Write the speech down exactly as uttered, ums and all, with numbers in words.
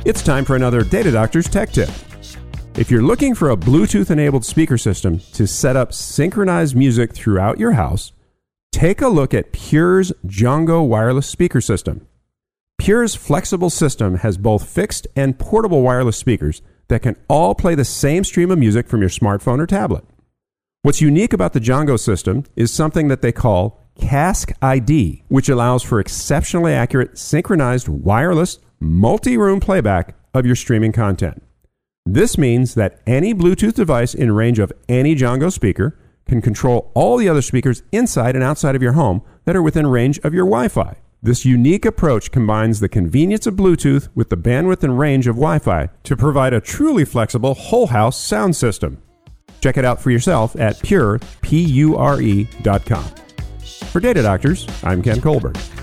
It's time for another Data Doctor's Tech Tip. If you're looking for a Bluetooth-enabled speaker system to set up synchronized music throughout your house, take a look at Pure's Jongo wireless speaker system. Pure's flexible system has both fixed and portable wireless speakers that can all play the same stream of music from your smartphone or tablet. What's unique about the Jongo system is something that they call Cask I D, which allows for exceptionally accurate synchronized wireless multi-room playback of your streaming content. This means that any Bluetooth device in range of any Jongo speaker can control all the other speakers inside and outside of your home that are within range of your Wi-Fi. This unique approach combines the convenience of Bluetooth with the bandwidth and range of Wi-Fi to provide a truly flexible whole house sound system. Check it out for yourself at pure, P U R E dot com. For Data Doctors, I'm Ken Colbert.